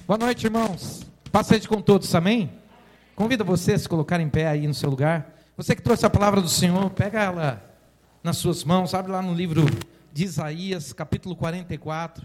Boa noite, irmãos. Paz seja com todos, amém? Convido você a se colocar em pé aí no seu lugar. Você que trouxe a palavra do Senhor, pega ela nas suas mãos, abre lá no livro de Isaías, capítulo 44.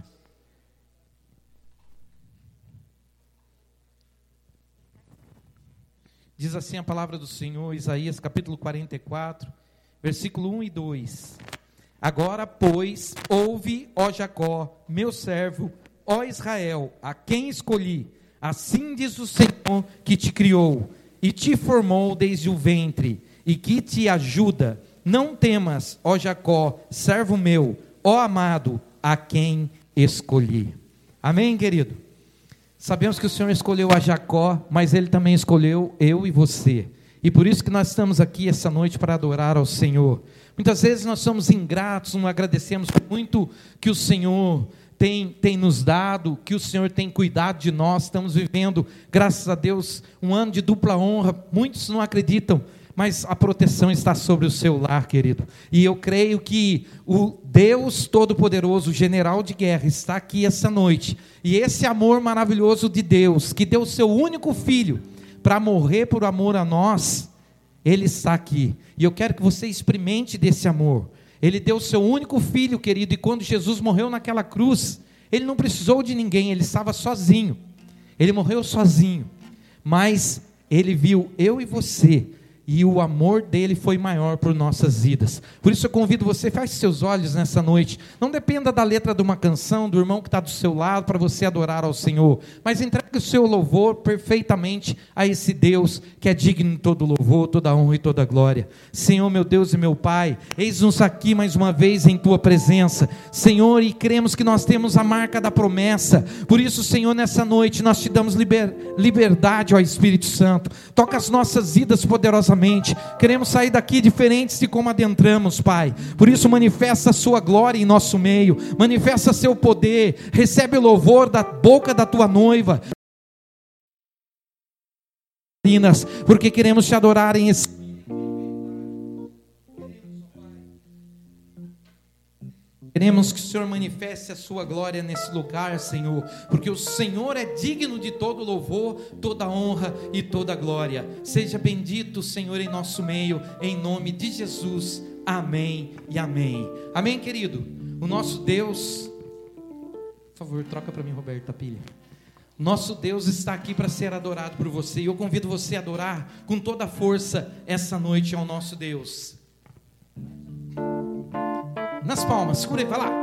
Diz assim a palavra do Senhor, Isaías, capítulo 44, versículo 1 e 2. Agora, pois, ouve, ó Jacó, meu servo, ó Israel, a quem escolhi, assim diz o Senhor que te criou e te formou desde o ventre e que te ajuda. Não temas, ó Jacó, servo meu, ó amado, a quem escolhi. Amém, querido? Sabemos que o Senhor escolheu a Jacó, mas Ele também escolheu eu e você. E por isso que nós estamos aqui essa noite para adorar ao Senhor. Muitas vezes nós somos ingratos, não agradecemos muito que o Senhor tem nos dado, que o Senhor tem cuidado de nós. Estamos vivendo, graças a Deus, um ano de dupla honra. Muitos não acreditam, mas a proteção está sobre o seu lar, querido. E eu creio que o Deus Todo-Poderoso, o general de guerra, está aqui essa noite. E esse amor maravilhoso de Deus, que deu o seu único filho para morrer por amor a nós, Ele está aqui. E eu quero que você experimente desse amor. Ele deu o seu único filho, querido, e quando Jesus morreu naquela cruz, Ele não precisou de ninguém, Ele estava sozinho. Ele morreu sozinho, mas Ele viu eu e você, e o amor dele foi maior por nossas vidas. Por isso eu convido você, feche seus olhos nessa noite. Não dependa da letra de uma canção, do irmão que está do seu lado, para você adorar ao Senhor, mas entregue o seu louvor perfeitamente a esse Deus que é digno de todo louvor, toda honra e toda glória. Senhor, meu Deus e meu Pai, eis-nos aqui mais uma vez em Tua presença, Senhor, e cremos que nós temos a marca da promessa. Por isso, Senhor, nessa noite nós te damos liberdade ao Espírito Santo. Toca as nossas vidas poderosamente. Queremos sair daqui diferentes de como adentramos, Pai. Por isso manifesta a sua glória em nosso meio, manifesta seu poder, recebe o louvor da boca da tua noiva, porque queremos te adorar em espírito. Queremos que o Senhor manifeste a sua glória nesse lugar, Senhor, porque o Senhor é digno de todo louvor, toda honra e toda glória. Seja bendito, Senhor, em nosso meio, em nome de Jesus, amém e amém. Amém, querido? O nosso Deus, por favor, troca para mim, Roberto, a pilha. Nosso Deus está aqui para ser adorado por você, e eu convido você a adorar com toda a força essa noite ao nosso Deus. Nas palmas, segura aí, vai lá.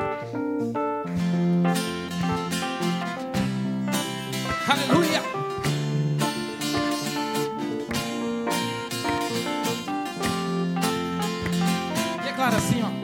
Aleluia. Declara assim, ó.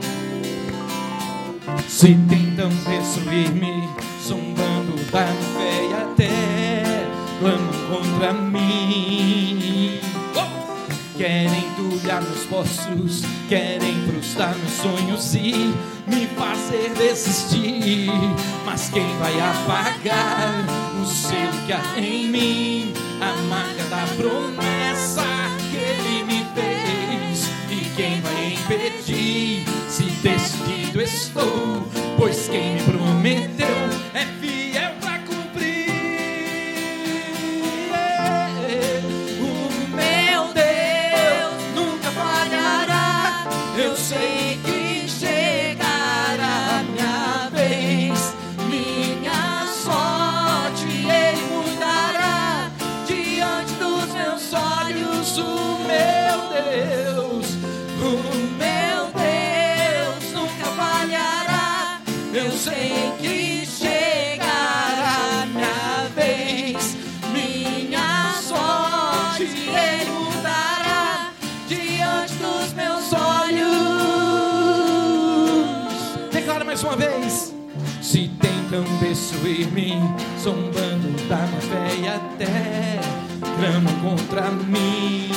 Se tentam destruir-me, zombando da minha fé e até clamam contra mim. Querem entulhar meus poços, querem frustrar meus sonhos e me fazer desistir. Mas quem vai apagar o selo que há em mim? A marca da promessa que Ele me fez. E quem vai impedir? Se decidido estou, pois quem me prometeu é fiel para cumprir. Eu sei que chegará minha vez, minha sorte Ele mudará diante dos meus olhos. O meu Deus nunca falhará. Eu sei que chegará minha vez, minha sorte Ele mudará diante dos meus olhos. Declara mais uma vez. Se tentam destruir-me, zombando da minha fé e até clamam contra mim.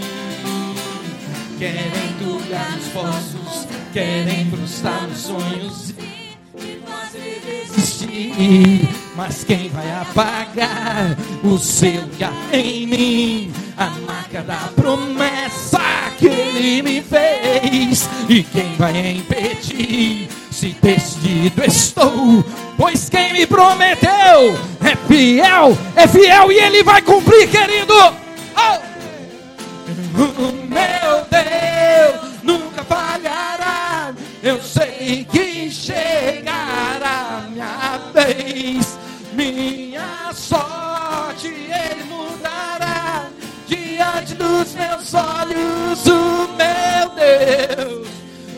Querem entulhar os poços, querem frustrar os sonhos e fazer desistir. Mas quem vai apagar o selo que há em mim? A marca da promessa que Ele me fez. E quem vai impedir? se decidido estou, pois quem me prometeu é fiel e Ele vai cumprir, querido. Meu Deus nunca falhará, eu sei que chegará minha vez, minha sorte Ele mudará diante dos meus olhos. O meu Deus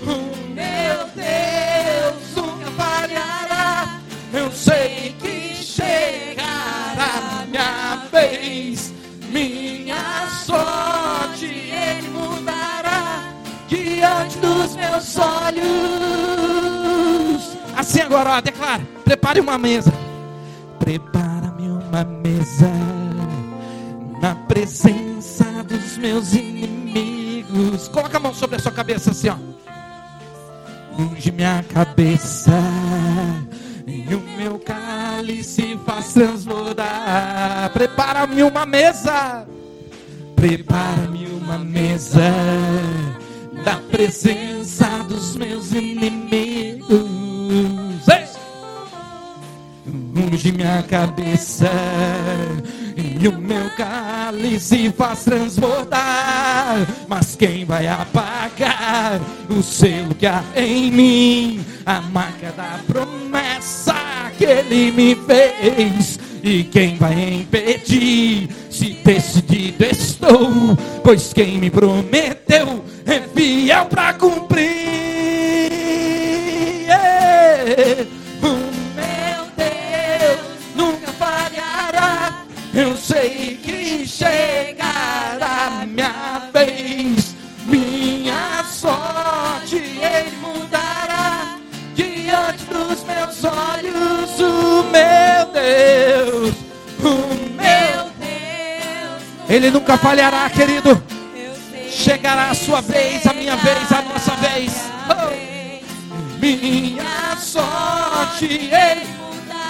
nunca falhará, eu sei que chegará minha vez, minha sorte Ele mudará diante dos meus olhos. Assim agora, ó, declara: prepare uma mesa. Prepara-me uma mesa na presença dos meus inimigos. Coloca a mão sobre a sua cabeça assim, ó. Unge minha cabeça e o meu cálice faz transbordar. Prepara-me uma mesa. Prepara-me uma mesa na presença dos meus inimigos. Unge minha cabeça e o meu cálice faz transbordar. Mas quem vai apagar o selo que há em mim? A marca da promessa que Ele me fez. E quem vai impedir? Se decidido estou, pois quem me prometeu é fiel para cumprir. Eu sei que chegará minha vez, minha sorte Ele mudará diante dos meus olhos. O meu Deus, Ele nunca falhará, querido. Chegará a sua vez, a minha vez, a nossa vez. Oh. Minha sorte Ele.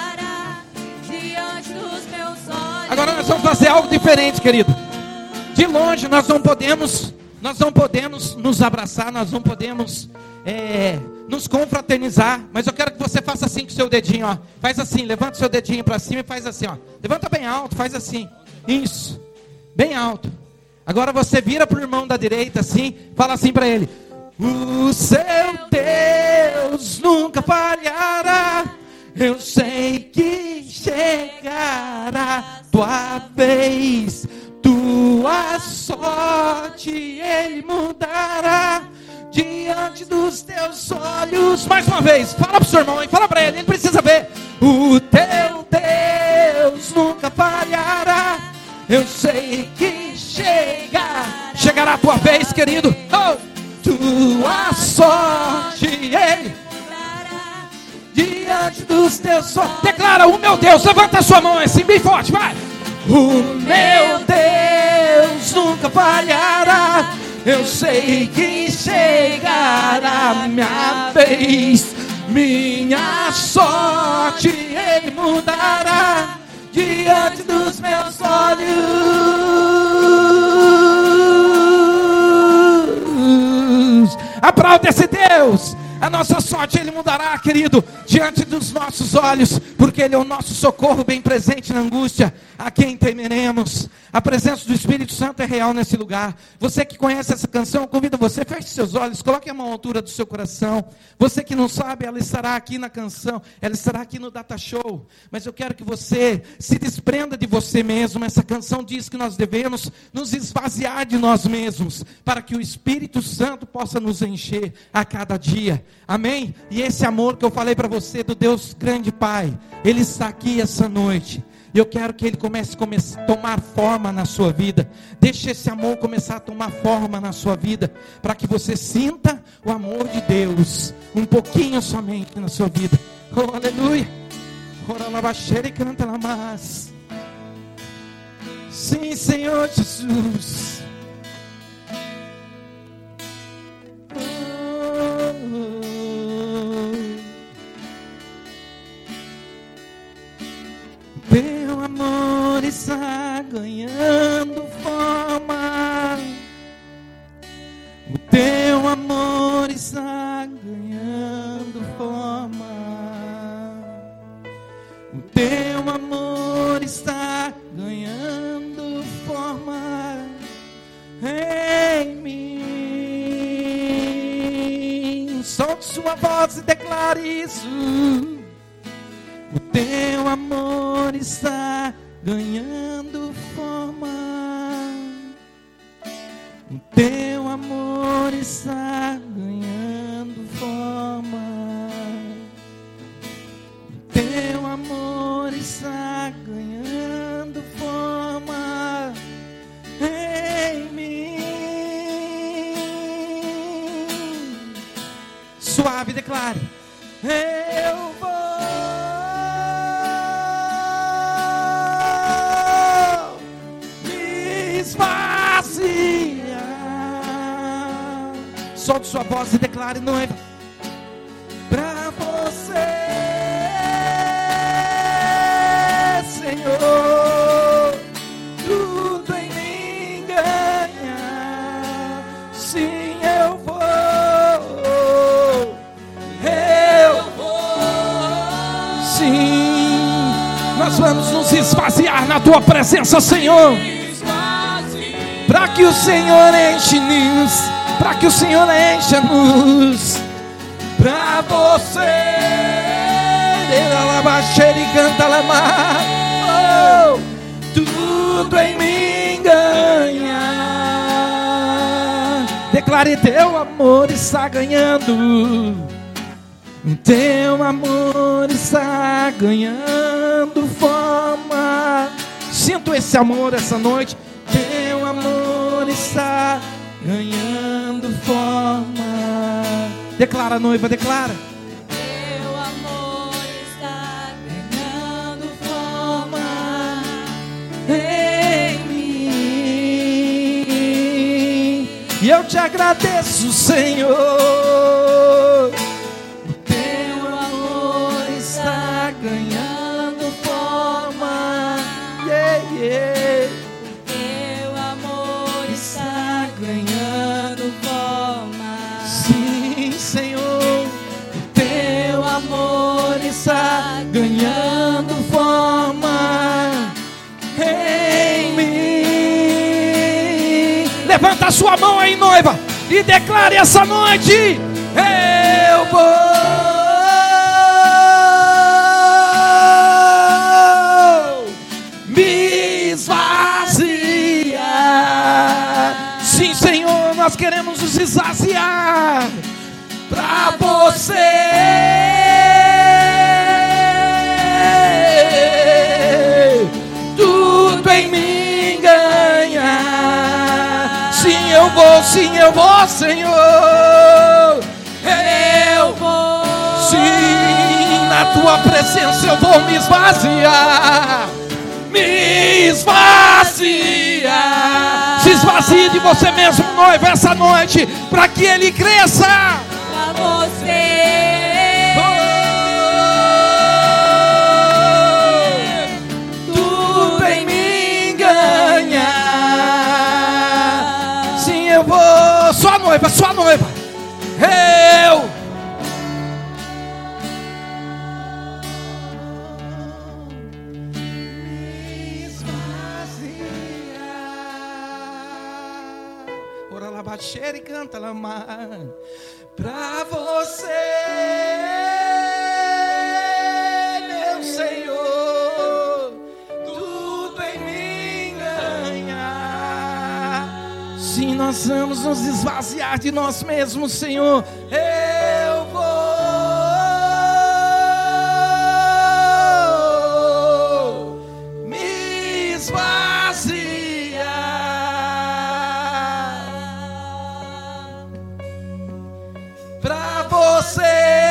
Agora nós vamos fazer algo diferente, querido. De longe nós não podemos nos abraçar, nós não podemos nos confraternizar. Mas eu quero que você faça assim com o seu dedinho, ó. Faz assim, levanta o seu dedinho para cima e faz assim, ó. Levanta bem alto, faz assim. Isso, bem alto. Agora você vira para o irmão da direita assim, fala assim para ele: o seu Deus nunca falhará. Eu sei que chegará tua vez, tua sorte Ele mudará diante dos teus olhos. Mais uma vez, fala pro seu irmão e fala para ele precisa ver. O teu Deus nunca falhará. Eu sei que chegará a tua vez, querido. Oh, tua sorte Ele diante dos teus olhos. Declara: o meu Deus. Levanta a sua mão assim bem forte, vai. O meu Deus nunca falhará. Eu sei que chegará minha vez, minha sorte Ele mudará diante dos meus olhos. Aplauda esse Deus. A nossa sorte Ele mudará, querido, diante dos nossos olhos, porque Ele é o nosso socorro bem presente na angústia. A quem temeremos? A presença do Espírito Santo é real nesse lugar. Você que conhece essa canção, eu convido você, feche seus olhos, coloque a mão à altura do seu coração. Você que não sabe, ela estará aqui na canção, ela estará aqui no Data Show. Mas eu quero que você se desprenda de você mesmo. Essa canção diz que nós devemos nos esvaziar de nós mesmos, para que o Espírito Santo possa nos encher a cada dia. Amém? E esse amor que eu falei para você do Deus grande Pai, Ele está aqui essa noite. E eu quero que Ele comece a tomar forma na sua vida. Deixe esse amor começar a tomar forma na sua vida, para que você sinta o amor de Deus um pouquinho somente na sua vida. Oh, aleluia. Ora, canta lá mais. Sim, Senhor Jesus. Teu amor está ganhando forma. O teu amor está ganhando forma. Solte sua voz e declare isso. O teu amor está ganhando forma. O teu amor está ganhando forma. O teu amor está ganhando forma em mim. Suave, declare: eu vou me esvaziar. Solte sua voz e declare, noiva: pra você, Senhor, tudo em mim ganha. Sim, eu vou. Sim, nós vamos nos esvaziar na tua presença, Senhor, para que o Senhor enche-nos, para que o Senhor encha-nos, para você. Oh, tudo em mim ganha. Declare: teu amor está ganhando. O teu amor está ganhando forma. Sinto esse amor essa noite. Teu amor está ganhando forma. Declara, noiva, declara. Teu amor está ganhando forma em mim. E eu te agradeço, Senhor. Ganhando forma, yeah, yeah. Teu amor está ganhando forma. Sim, Senhor, teu amor está ganhando forma em mim. Levanta a sua mão aí, noiva, e declare essa noite: eu vou esvaziar. Sim, Senhor, nós queremos nos esvaziar para você. Tudo em mim ganha. Sim, eu vou, Senhor. Eu vou. Sim, na tua presença eu vou me esvaziar. Me esvazia. Se esvazie de você mesmo, noiva, essa noite, para que ele cresça. Pra você, tudo em mim ganha. Sim, eu vou. Sua noiva, eu baixeira e canta lama pra você, meu Senhor, tudo em mim ganha. Sim, nós vamos nos esvaziar de nós mesmos, Senhor. Eu vou me esvaziar pra você,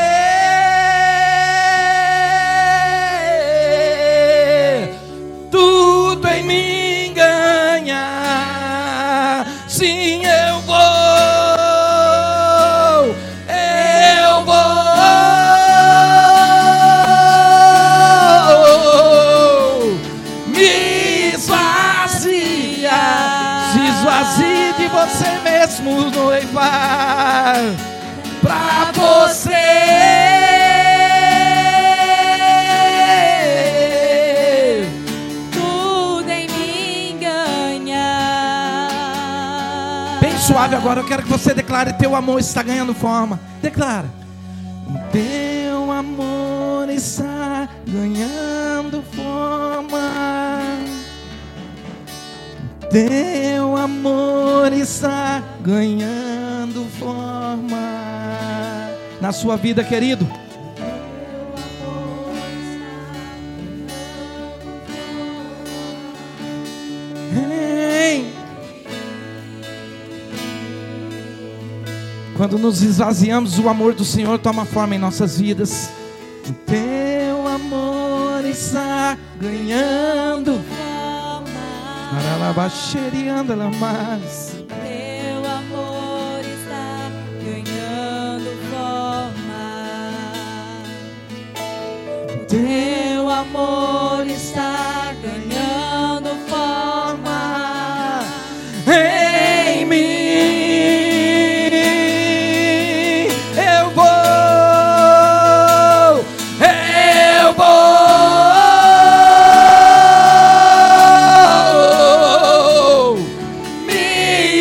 tudo em mim ganha. Sim, eu vou me esvaziar. Se esvazie de você mesmo, noiva, pra você, tudo em mim ganha. bem suave agora. Eu quero que você declare: teu amor está ganhando forma. Declara: Teu amor está ganhando forma. Teu amor está ganhando forma na sua vida, querido. Ei. Quando nos esvaziamos, o amor do Senhor toma forma em nossas vidas. Teu amor está ganhando forma. Teu amor está ganhando forma. Teu amor está ganhando forma em mim. Eu vou me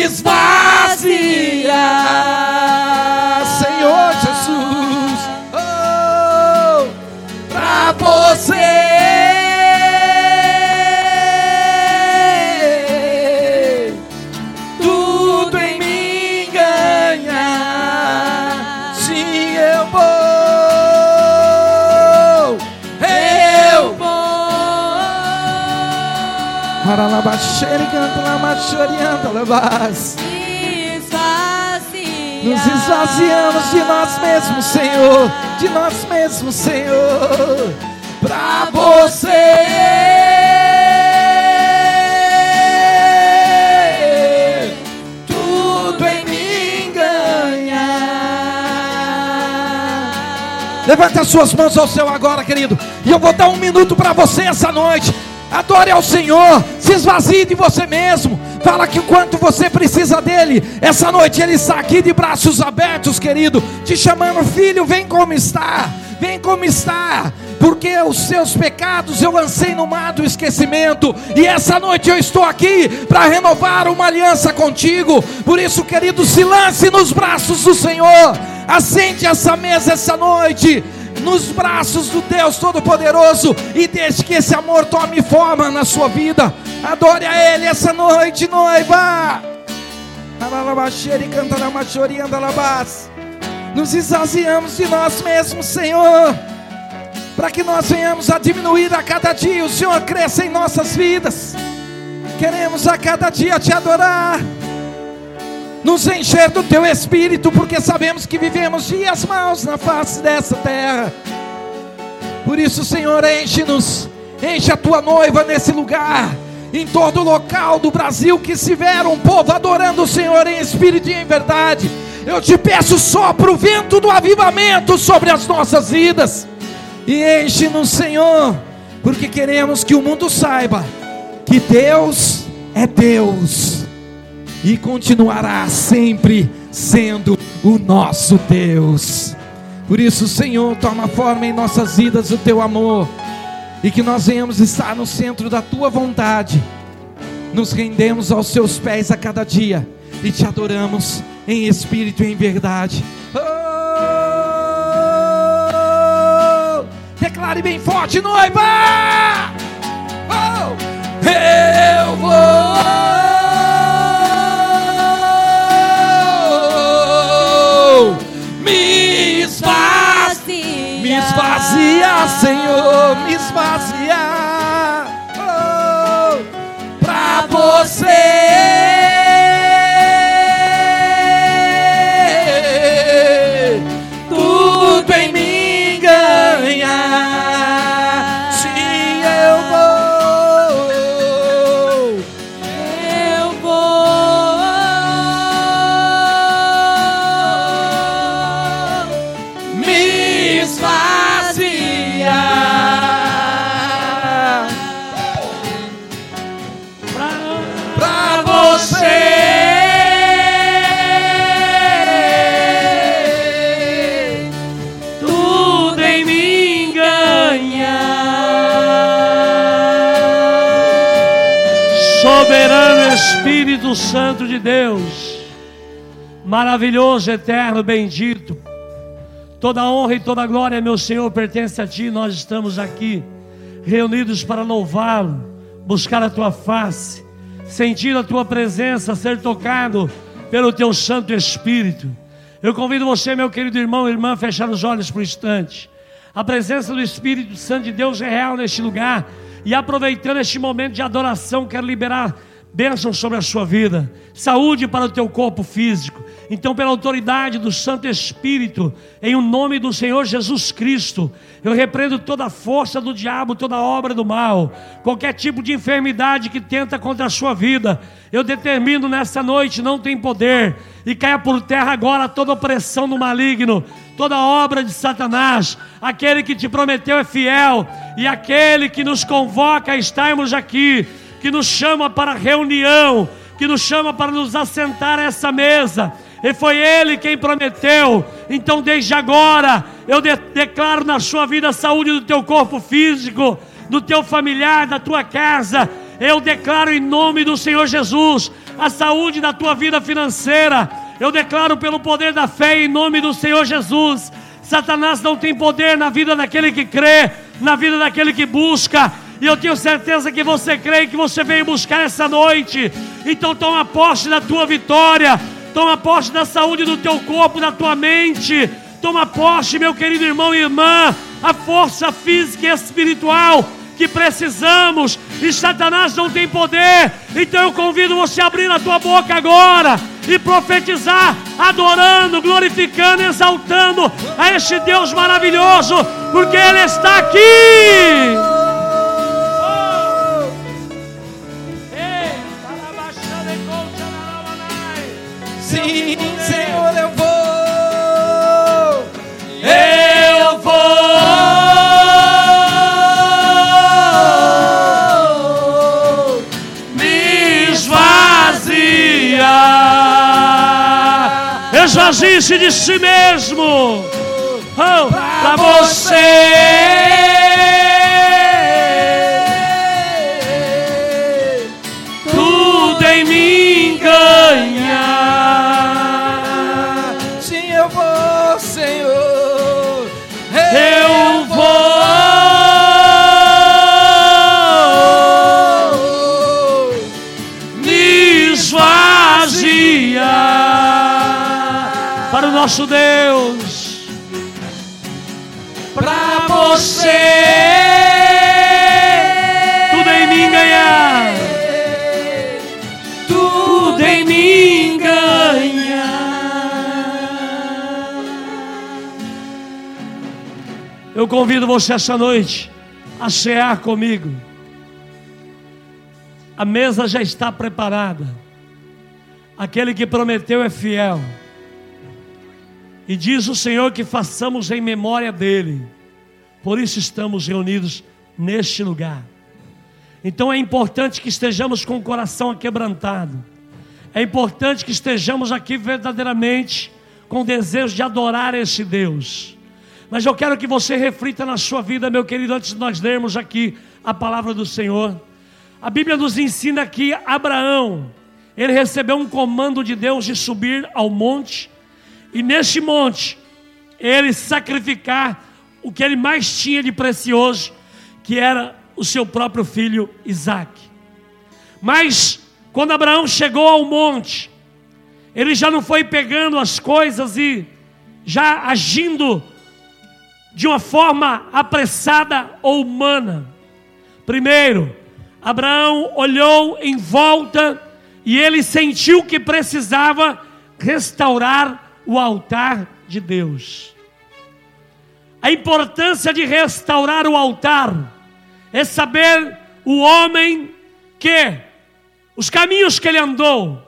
esvaziar, Senhor Jesus, pra você. Tudo em mim ganhar. Sim, eu vou. Nos esvaziamos de nós mesmos, Senhor. De nós mesmos, Senhor. Pra você. Tudo em mim ganhar. Levanta as suas mãos ao céu agora, querido. E eu vou dar 1 minuto para você essa noite. Adore ao Senhor, se esvazie de você mesmo. Fala que o quanto você precisa dele. Essa noite ele está aqui de braços abertos, querido, te chamando: filho, vem como está. Vem como está, porque os seus pecados eu lancei no mar do esquecimento. E essa noite eu estou aqui para renovar uma aliança contigo. Por isso, querido, se lance nos braços do Senhor. Acende essa mesa essa noite nos braços do Deus Todo-Poderoso e deixe que esse amor tome forma na sua vida. Adore a Ele essa noite, noiva. Nos esvaziamos de nós mesmos, Senhor, para que nós venhamos a diminuir a cada dia. O Senhor cresça em nossas vidas. Queremos a cada dia te adorar, nos encher do teu Espírito, porque sabemos que vivemos dias maus na face dessa terra. Por isso, Senhor, enche-nos, enche a tua noiva nesse lugar, em todo local do Brasil que estiver um povo adorando o Senhor em espírito e em verdade. Eu te peço, sopra o vento do avivamento sobre as nossas vidas e enche-nos, Senhor, porque queremos que o mundo saiba que Deus é Deus e continuará sempre sendo o nosso Deus. Por isso, Senhor, toma forma em nossas vidas o teu amor, e que nós venhamos estar no centro da tua vontade. Nos rendemos aos seus pés a cada dia e te adoramos em espírito e em verdade. Declare bem forte, noiva. Eu vou me esvaziar, Senhor, me esvaziar, pra você. Tudo em mim ganhar. Sim, eu vou me esvaziar pra você. Tudo em mim ganhar. Soberano Espírito Santo de Deus, maravilhoso, eterno, bendito, Toda honra e toda glória, meu Senhor, pertence a Ti. Nós estamos aqui reunidos para louvá-lo, buscar a Tua face, sentir a Tua presença, ser tocado pelo Teu Santo Espírito. Eu convido você, meu querido irmão e irmã, a fechar os olhos por um instante. A presença do Espírito Santo de Deus é real neste lugar. E aproveitando este momento de adoração, quero liberar bênçãos sobre a sua vida, saúde para o teu corpo físico. Então, pela autoridade do Santo Espírito, em o nome do Senhor Jesus Cristo, eu repreendo toda a força do diabo, toda a obra do mal, qualquer tipo de enfermidade que tenta contra a sua vida. Eu determino nessa noite, não tem poder, e caia por terra agora toda opressão do maligno, toda obra de Satanás. Aquele que te prometeu é fiel, e aquele que nos convoca a estarmos aqui, que nos chama para reunião, que nos chama para nos assentar a essa mesa, e foi Ele quem prometeu. Então desde agora eu declaro na sua vida a saúde do teu corpo físico, do teu familiar, da tua casa. Eu declaro em nome do Senhor Jesus a saúde da tua vida financeira. Eu declaro pelo poder da fé em nome do Senhor Jesus. Satanás não tem poder na vida daquele que crê, na vida daquele que busca. E eu tenho certeza que você crê e que você veio buscar essa noite. Então toma posse da tua vitória, toma posse da saúde do teu corpo, da tua mente. Toma posse, meu querido irmão e irmã, a força física e espiritual que precisamos. E Satanás não tem poder. Então eu convido você a abrir a tua boca agora e profetizar, adorando, glorificando, exaltando a este Deus maravilhoso, porque Ele está aqui. Sim, Senhor, eu vou me esvaziar. Esvazie-se de si mesmo, para você. Tudo em mim ganhar. Sim, eu vou, Senhor, Eu vou me esvaziar para o nosso Deus, para você. Tudo em mim ganhar, tudo em mim ganhar. Eu convido você essa noite a cear comigo. A mesa já está preparada. Aquele que prometeu é fiel. E diz o Senhor que façamos em memória dele. Por isso estamos reunidos neste lugar. Então é importante que estejamos com o coração aquebrantado. É importante que estejamos aqui verdadeiramente com desejo de adorar esse Deus. Mas eu quero que você reflita na sua vida, meu querido, antes de nós lermos aqui a palavra do Senhor. A Bíblia nos ensina que Abraão, ele recebeu um comando de Deus de subir ao monte, e neste monte, ele sacrificar o que ele mais tinha de precioso, que era o seu próprio filho Isaque. Mas, quando Abraão chegou ao monte, ele já não foi pegando as coisas e já agindo de uma forma apressada ou humana. Primeiro, Abraão olhou em volta e ele sentiu que precisava restaurar o altar de Deus. A importância de restaurar o altar é saber o homem que os caminhos que ele andou,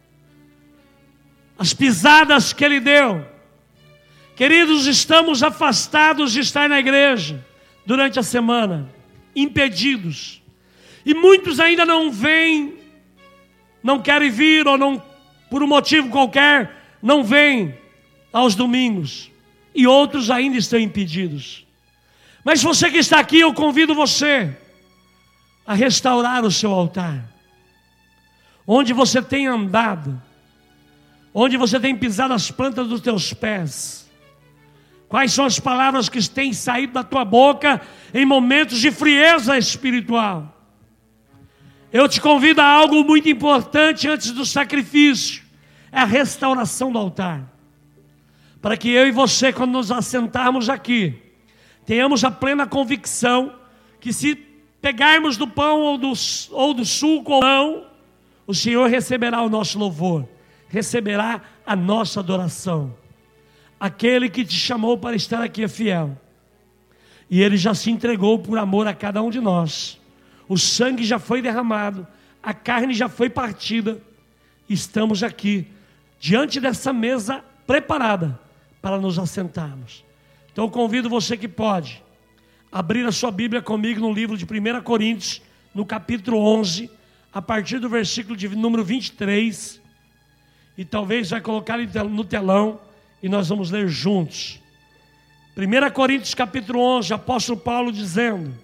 as pisadas que ele deu. Queridos, estamos afastados de estar na igreja durante a semana, impedidos. E muitos ainda não vêm, não querem vir, ou não, por um motivo qualquer, não vêm aos domingos. E outros ainda estão impedidos. Mas você que está aqui, eu convido você a restaurar o seu altar. Onde você tem andado, onde você tem pisado as plantas dos teus pés. Quais são as palavras que têm saído da tua boca em momentos de frieza espiritual? Eu te convido a algo muito importante antes do sacrifício. É a restauração do altar. Para que eu e você, quando nos assentarmos aqui, tenhamos a plena convicção que se pegarmos do pão ou do suco ou não, o Senhor receberá o nosso louvor, receberá a nossa adoração. Aquele que te chamou para estar aqui é fiel. E Ele já se entregou por amor a cada um de nós. O sangue já foi derramado, a carne já foi partida. Estamos aqui, diante dessa mesa preparada para nos assentarmos. Então eu convido você que pode abrir a sua Bíblia comigo no livro de 1 Coríntios, no capítulo 11, a partir do versículo de número 23. E talvez vai colocar no telão e nós vamos ler juntos. 1 Coríntios capítulo 11, apóstolo Paulo dizendo: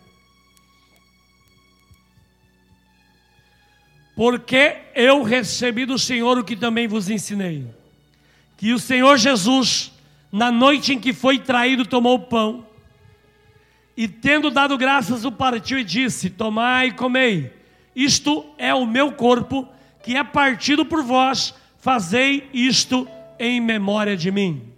porque eu recebi do Senhor o que também vos ensinei, que o Senhor Jesus, na noite em que foi traído, tomou o pão, e tendo dado graças, o partiu e disse: tomai e comei, isto é o meu corpo, que é partido por vós, fazei isto em memória de mim.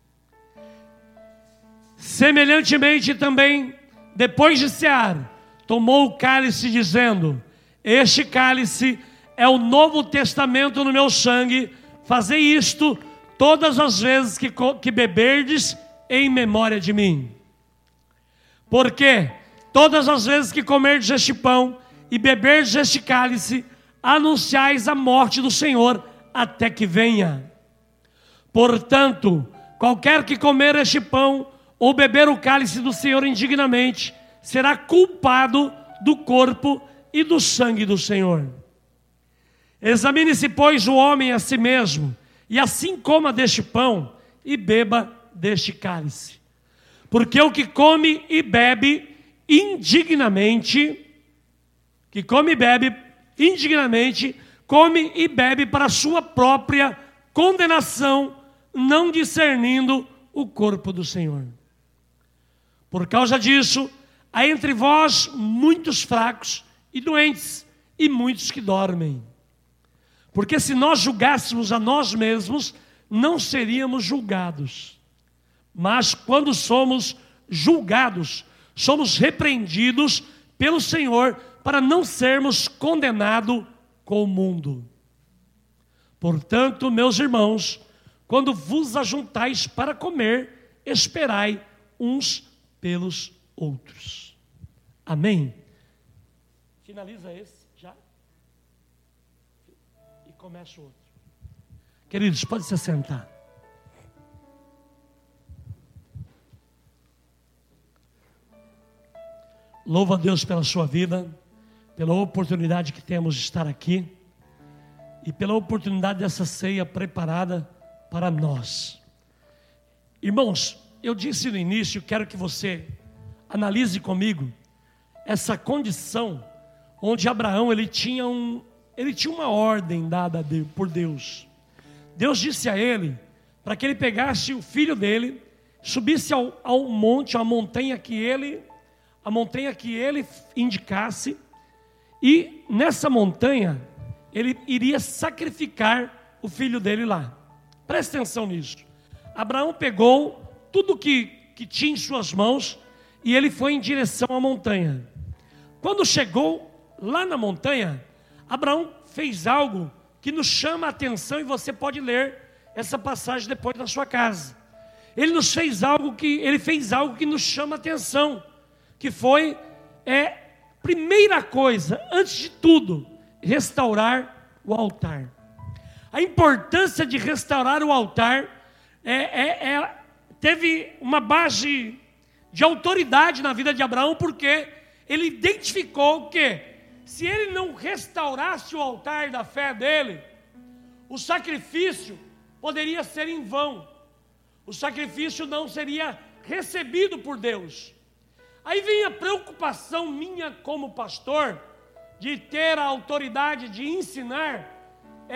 Semelhantemente também, depois de cear, tomou o cálice, dizendo: este cálice é o novo testamento no meu sangue, fazei isto todas as vezes que beberdes em memória de mim. Porque todas as vezes que comerdes este pão e beberdes este cálice, anunciais a morte do Senhor até que venha. Portanto, qualquer que comer este pão ou beber o cálice do Senhor indignamente, será culpado do corpo e do sangue do Senhor. Examine-se, pois, o homem a si mesmo, e assim coma deste pão e beba deste cálice. Porque o que come e bebe indignamente, come e bebe para a sua própria condenação, não discernindo o corpo do Senhor. Por causa disso, há entre vós muitos fracos e doentes, e muitos que dormem. Porque se nós julgássemos a nós mesmos, não seríamos julgados. Mas quando somos julgados, somos repreendidos pelo Senhor, para não sermos condenados com o mundo. Portanto, meus irmãos, quando vos ajuntais para comer, esperai uns pelos outros. Amém? Finaliza esse já e começa o outro. Queridos, pode se sentar. Louvo a Deus pela sua vida, pela oportunidade que temos de estar aqui e pela oportunidade dessa ceia preparada para nós. Irmãos, eu disse no início, quero que você analise comigo essa condição onde Abraão ele tinha uma ordem dada por Deus. Deus disse a ele para que ele pegasse o filho dele, subisse ao monte, a montanha que ele indicasse, e nessa montanha ele iria sacrificar o filho dele lá. Presta atenção nisso. Abraão pegou tudo que tinha em suas mãos e ele foi em direção à montanha. Quando chegou lá na montanha, Abraão fez algo que nos chama a atenção, e você pode ler essa passagem depois na sua casa. Ele fez algo que nos chama a atenção, que foi, primeira coisa, antes de tudo, restaurar o altar. A importância de restaurar o altar teve uma base de autoridade na vida de Abraão, porque ele identificou que se ele não restaurasse o altar da fé dele, o sacrifício poderia ser em vão, o sacrifício não seria recebido por Deus. Aí vem a preocupação minha como pastor, de ter a autoridade de ensinar,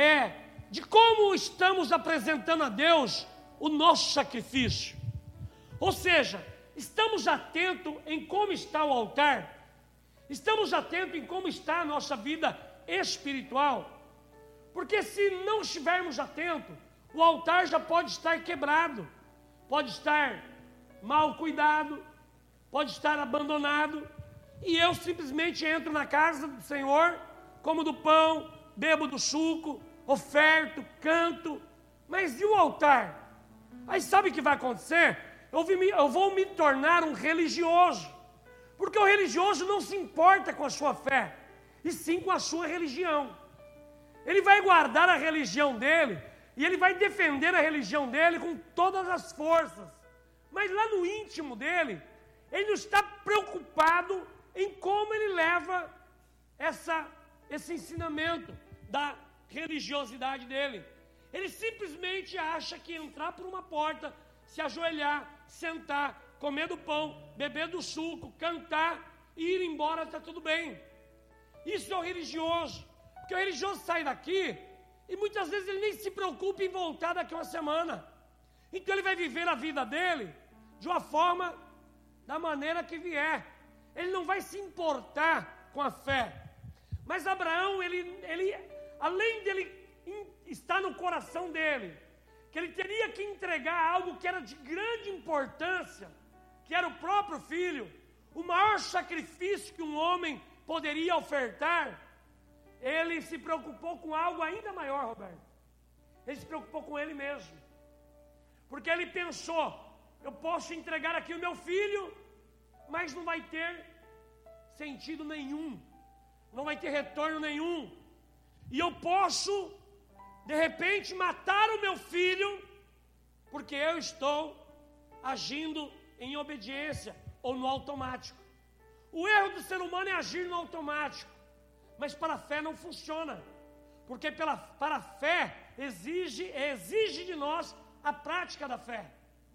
de como estamos apresentando a Deus o nosso sacrifício. Ou seja, estamos atentos em como está o altar? Estamos atentos em como está a nossa vida espiritual? Porque se não estivermos atentos, o altar já pode estar quebrado, pode estar mal cuidado, pode estar abandonado, e eu simplesmente entro na casa do Senhor, como do pão, bebo do suco, oferto, canto, mas e o altar? Aí sabe o que vai acontecer? Eu vou me tornar um religioso, porque o religioso não se importa com a sua fé, e sim com a sua religião. Ele vai guardar a religião dele, e ele vai defender a religião dele com todas as forças, mas lá no íntimo dele, ele não está preocupado em como ele leva esse ensinamento da religiosidade dele. Ele simplesmente acha que entrar por uma porta, se ajoelhar, sentar, comer do pão, beber do suco, cantar e ir embora, está tudo bem. Isso é o religioso, porque o religioso sai daqui e muitas vezes ele nem se preocupa em voltar daqui a uma semana. Então ele vai viver a vida dele de uma forma, da maneira que vier. Ele não vai se importar com a fé. Mas Abraão, ele além dele estar no coração dele, que ele teria que entregar algo que era de grande importância, que era o próprio filho, o maior sacrifício que um homem poderia ofertar, ele se preocupou com algo ainda maior, Roberto. Ele se preocupou com ele mesmo. Porque ele pensou, eu posso entregar aqui o meu filho, mas não vai ter sentido nenhum, não vai ter retorno nenhum. E eu posso, de repente, matar o meu filho, porque eu estou agindo em obediência ou no automático. O erro do ser humano é agir no automático, mas para a fé não funciona, porque para a fé exige de nós a prática da fé,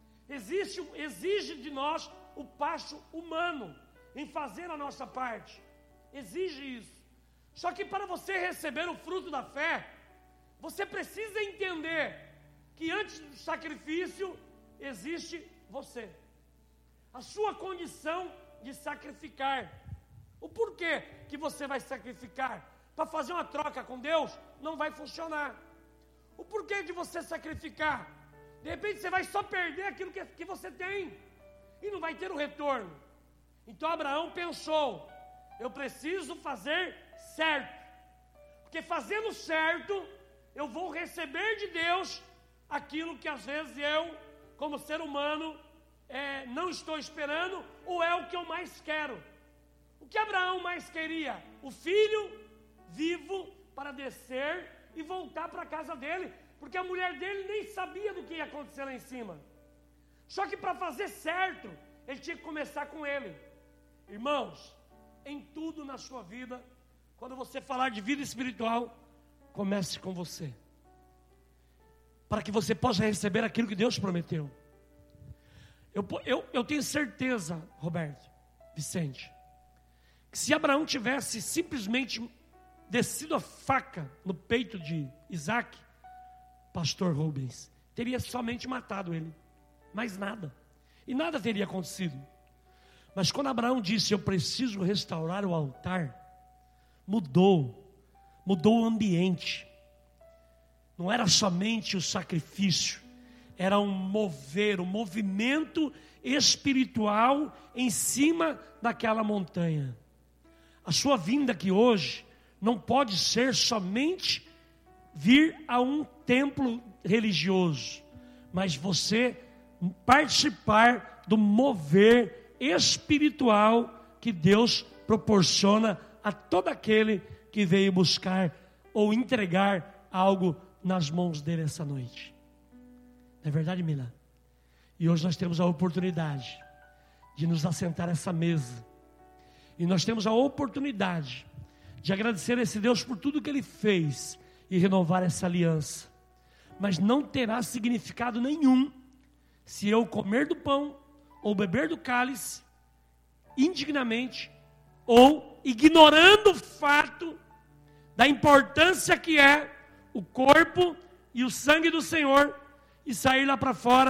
exige de nós o passo humano em fazer a nossa parte, exige isso. Só que para você receber o fruto da fé, você precisa entender que antes do sacrifício existe você, a sua condição de sacrificar. O porquê que você vai sacrificar? Para fazer uma troca com Deus, não vai funcionar. O porquê de você sacrificar? De repente você vai só perder aquilo que você tem, e não vai ter o retorno. Então Abraão pensou, eu preciso fazer certo, porque fazendo certo, eu vou receber de Deus aquilo que às vezes eu, como ser humano, não estou esperando, ou é o que eu mais quero. O que Abraão mais queria? O filho vivo para descer e voltar para a casa dele, porque a mulher dele nem sabia do que ia acontecer lá em cima. Só que para fazer certo, ele tinha que começar com ele. Irmãos, em tudo na sua vida, quando você falar de vida espiritual, comece com você, para que você possa receber aquilo que Deus prometeu. Eu tenho certeza, Roberto, Vicente, que se Abraão tivesse simplesmente descido a faca no peito de Isaac, pastor Rubens, teria somente matado ele, mais nada, e nada teria acontecido. Mas quando Abraão disse, eu preciso restaurar o altar, mudou o ambiente. Não era somente o sacrifício, era um movimento espiritual em cima daquela montanha. A sua vinda aqui hoje não pode ser somente vir a um templo religioso, mas você participar do mover espiritual que Deus proporciona a todo aquele que veio buscar ou entregar algo nas mãos dele essa noite. Não é verdade, Mila? E hoje nós temos a oportunidade de nos assentar a essa mesa, e nós temos a oportunidade de agradecer a esse Deus por tudo que Ele fez e renovar essa aliança. Mas não terá significado nenhum se eu comer do pão ou beber do cálice indignamente, ou ignorando o fato da importância que é o corpo e o sangue do Senhor, e sair lá para fora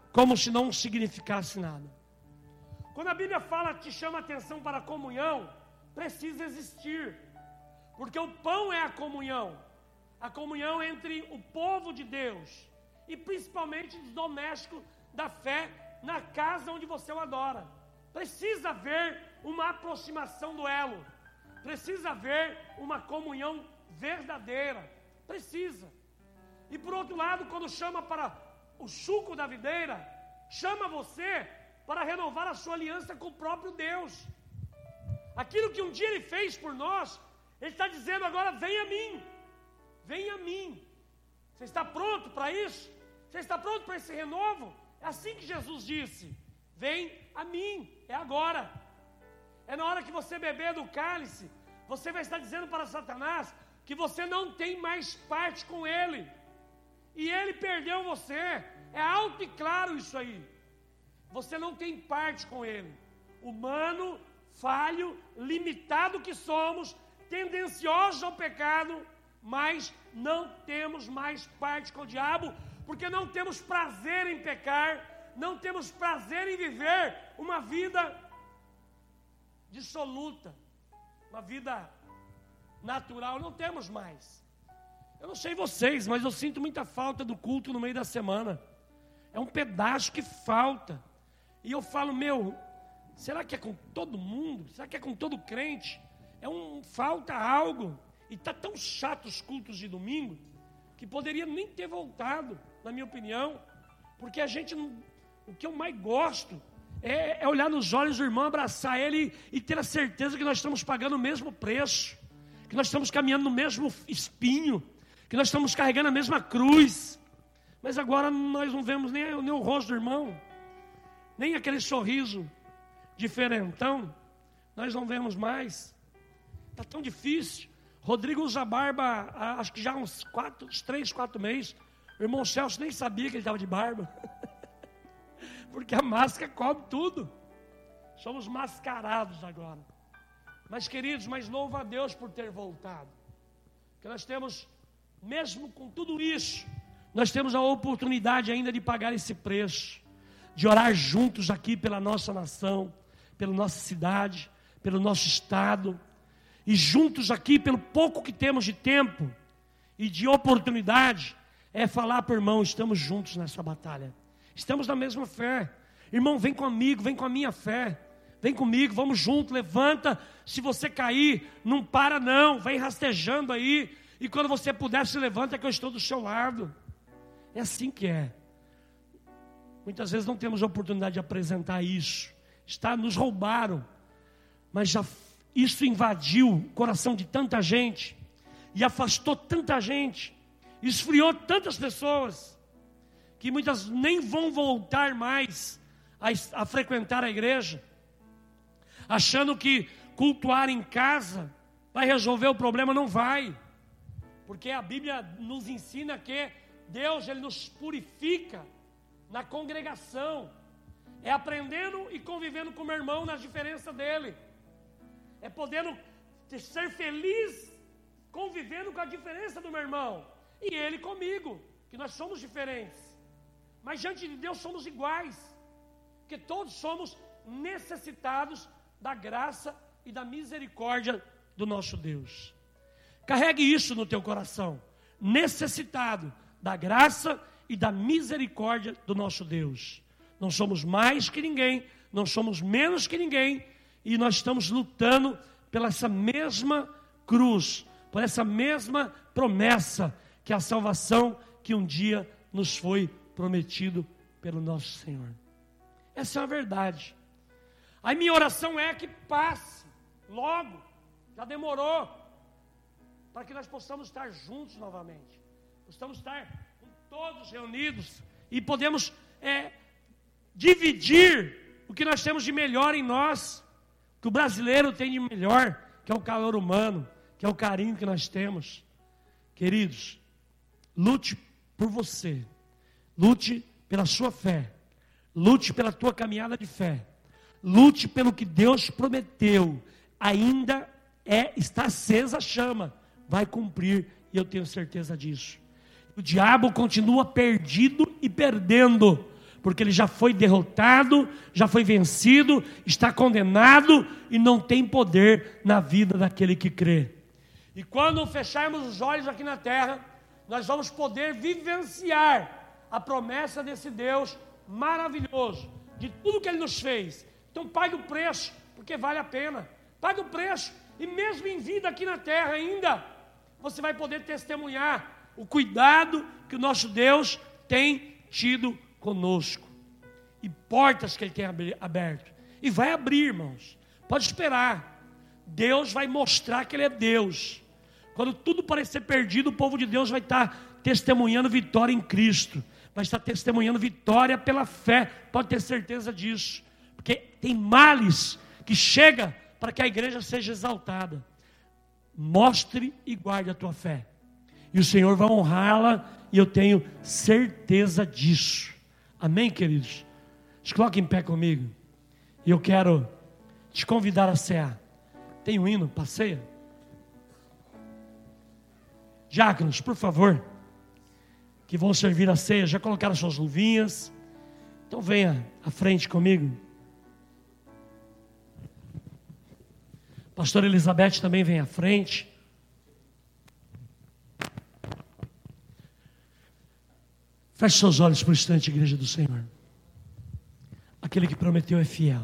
como se não significasse nada. Quando a Bíblia fala, te chama a atenção para a comunhão, precisa existir, porque o pão é a comunhão entre o povo de Deus, e principalmente os domésticos da fé, na casa onde você o adora. Precisa haver uma aproximação do elo, precisa haver uma comunhão verdadeira, precisa. E por outro lado, quando chama para o suco da videira, chama você para renovar a sua aliança com o próprio Deus. Aquilo que um dia Ele fez por nós, Ele está dizendo agora, vem a mim, vem a mim. Você está pronto para isso? Você está pronto para esse renovo? É assim que Jesus disse, vem a mim, é agora. É na hora que você beber do cálice, você vai estar dizendo para Satanás que você não tem mais parte com ele, e ele perdeu você. É alto e claro isso aí. Você não tem parte com ele. Humano, falho, limitado que somos, tendenciosos ao pecado, mas não temos mais parte com o diabo, porque não temos prazer em pecar, não temos prazer em viver uma vida dissoluta, uma vida natural, não temos mais. Eu não sei vocês, mas eu sinto muita falta do culto no meio da semana. É um pedaço que falta. E eu falo, será que é com todo mundo? Será que é com todo crente? Falta algo. E está tão chato os cultos de domingo, que poderia nem ter voltado, na minha opinião. Porque o que eu mais gosto é olhar nos olhos do irmão, abraçar ele e ter a certeza que nós estamos pagando o mesmo preço, que nós estamos caminhando no mesmo espinho, que nós estamos carregando a mesma cruz. Mas agora nós não vemos nem o rosto do irmão, nem aquele sorriso diferentão, nós não vemos mais. Está tão difícil. Rodrigo usa barba, acho que já há uns 3, 4 meses. O irmão Celso nem sabia que ele estava de barba, porque a máscara cobre tudo. Somos mascarados agora. Mas queridos, louva a Deus por ter voltado, porque nós temos, mesmo com tudo isso, nós temos a oportunidade ainda de pagar esse preço, de orar juntos aqui pela nossa nação, pela nossa cidade, pelo nosso estado, e juntos aqui, pelo pouco que temos de tempo e de oportunidade, falar para o irmão, estamos juntos nessa batalha, estamos na mesma fé. Irmão, vem comigo, vem com a minha fé, vem comigo, vamos junto, levanta. Se você cair, não para não, vem rastejando aí, e quando você puder, se levanta que eu estou do seu lado. É assim que é. Muitas vezes não temos a oportunidade de apresentar isso, nos roubaram, mas isso invadiu o coração de tanta gente, e afastou tanta gente, esfriou tantas pessoas, que muitas nem vão voltar mais a frequentar a igreja, achando que cultuar em casa vai resolver o problema. Não vai, porque a Bíblia nos ensina que Deus, Ele nos purifica na congregação, é aprendendo e convivendo com o meu irmão nas diferenças dele, é podendo ser feliz convivendo com a diferença do meu irmão, e ele comigo, que nós somos diferentes, mas diante de Deus somos iguais, porque todos somos necessitados da graça e da misericórdia do nosso Deus. Carregue isso no teu coração, necessitado da graça e da misericórdia do nosso Deus. Não somos mais que ninguém, não somos menos que ninguém, e nós estamos lutando pela essa mesma cruz, por essa mesma promessa, que é a salvação que um dia nos foi prometido pelo nosso Senhor. Essa é a verdade. Aí minha oração é que passe logo, já demorou, para que nós possamos estar juntos novamente, possamos estar com todos reunidos e podemos dividir o que nós temos de melhor em nós, que o brasileiro tem de melhor, que é o calor humano, que é o carinho que nós temos. Queridos, lute por você, lute pela sua fé, lute pela tua caminhada de fé, lute pelo que Deus prometeu. Ainda está acesa a chama, vai cumprir, e eu tenho certeza disso. O diabo continua perdido e perdendo, porque ele já foi derrotado, já foi vencido, está condenado e não tem poder na vida daquele que crê. E quando fecharmos os olhos aqui na terra, nós vamos poder vivenciar a promessa desse Deus maravilhoso, de tudo que Ele nos fez. Então pague o preço, porque vale a pena. Pague o preço, e mesmo em vida aqui na terra ainda, você vai poder testemunhar o cuidado que o nosso Deus tem tido conosco, e portas que Ele tem aberto, e vai abrir, irmãos. Pode esperar, Deus vai mostrar que Ele é Deus. Quando tudo parecer perdido, o povo de Deus vai estar testemunhando vitória em Cristo, vai estar testemunhando vitória pela fé, pode ter certeza disso, porque tem males que chega para que a igreja seja exaltada. Mostre e guarde a tua fé, e o Senhor vai honrá-la, e eu tenho certeza disso. Amém, queridos? Se coloque em pé comigo, e eu quero te convidar a cear. Tem um hino, passeia. Diáconos, por favor, que vão servir a ceia, já colocaram suas luvinhas, então venha à frente comigo. Pastora Elizabeth também vem à frente. Feche seus olhos por um instante, igreja do Senhor. Aquele que prometeu é fiel,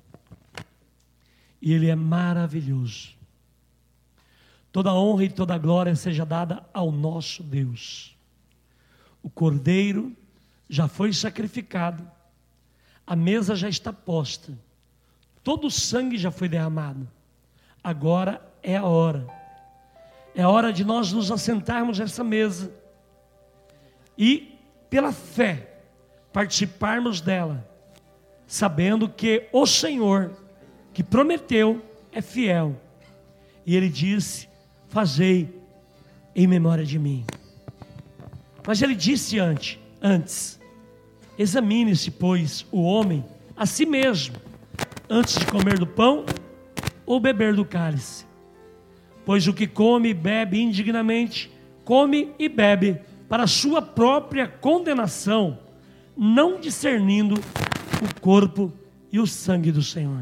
e Ele é maravilhoso. Toda honra e toda glória seja dada ao nosso Deus. O cordeiro já foi sacrificado, a mesa já está posta, todo o sangue já foi derramado. Agora é a hora de nós nos assentarmos nessa mesa e, pela fé, participarmos dela, sabendo que o Senhor que prometeu é fiel, e Ele disse: fazei em memória de mim. Mas Ele disse antes, examine-se, pois, o homem a si mesmo, antes de comer do pão ou beber do cálice. Pois o que come e bebe indignamente, come e bebe para a sua própria condenação, não discernindo o corpo e o sangue do Senhor.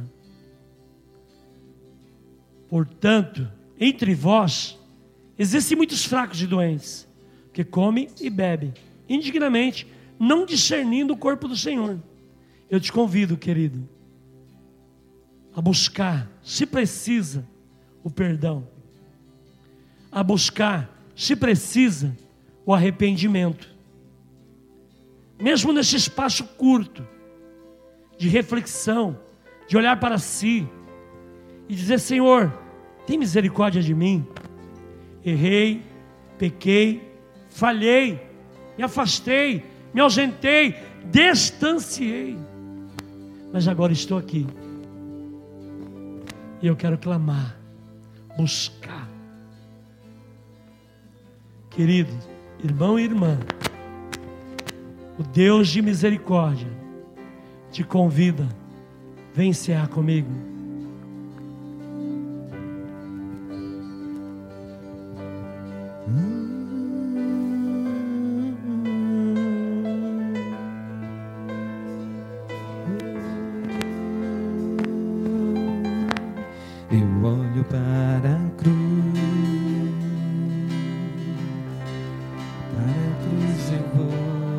Portanto, entre vós existem muitos fracos e doentes, que comem e bebem indignamente, não discernindo o corpo do Senhor. Eu te convido, querido, a buscar, se precisa, o perdão, a buscar, se precisa, o arrependimento, mesmo nesse espaço curto de reflexão, de olhar para si e dizer: Senhor, tem misericórdia de mim, errei, pequei, falhei, me afastei, me ausentei, distanciei, mas agora estou aqui, e eu quero clamar, buscar. Querido irmão e irmã, o Deus de misericórdia te convida, vem cear comigo. Eu olho para a cruz, eu vou,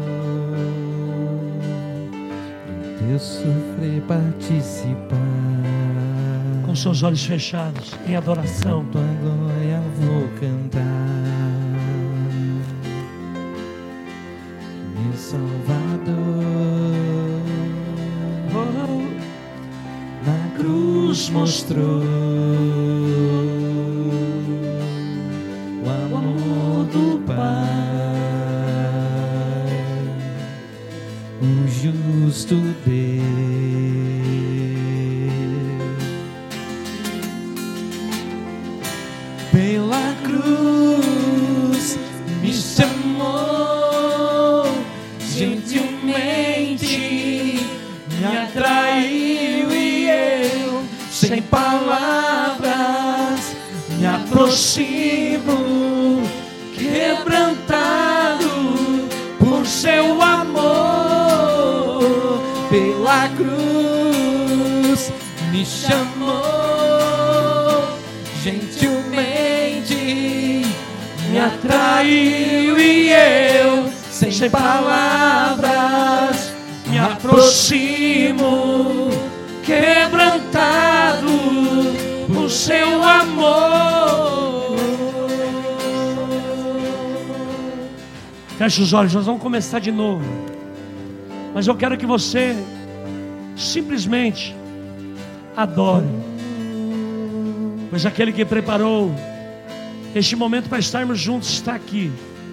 do teu sofrer participar. Com seus olhos fechados, em adoração, tua glória vou cantar, meu Salvador. Na cruz mostrou o amor do Pai, o justo Deus. Pela cruz me chamou, gentilmente me atraiu, e eu, sem palavras, me aproximo, quebrantado por seu amor. me chamou gentilmente, me atraiu e eu, sem palavras, me aproximo, quebrantado por seu amor. Feche os olhos, nós vamos começar de novo. Mas eu quero que você simplesmente adore, pois aquele que preparou este momento para estarmos juntos está aqui.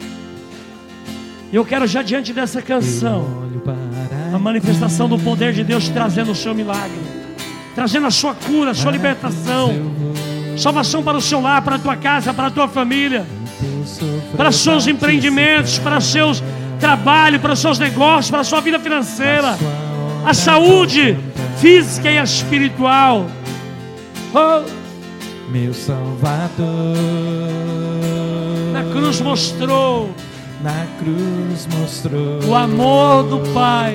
E eu quero já diante dessa canção a manifestação do poder de Deus trazendo o seu milagre, trazendo a sua cura, a sua libertação, salvação para o seu lar, para a tua casa, para a tua família, para os seus empreendimentos, para os seus trabalhos, para os seus negócios, para a sua vida financeira, a saúde física e espiritual. Oh, meu Salvador, na cruz mostrou o amor do Pai,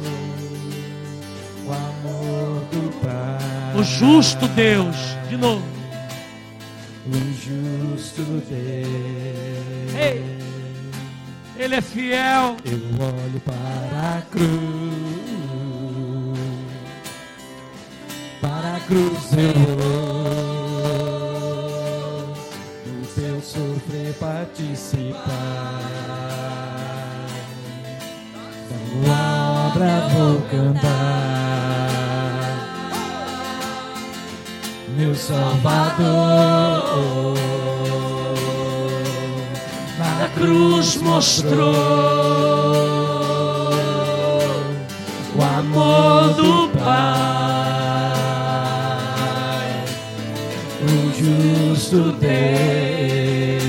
o amor do Pai, o justo Deus, de novo, o justo Deus. Ei, Ele é fiel. Eu olho para a cruz eu vou, no teu sofrer participar, da tua obra vou cantar, meu Salvador, Na cruz mostrou o amor do Pai, o justo Deus.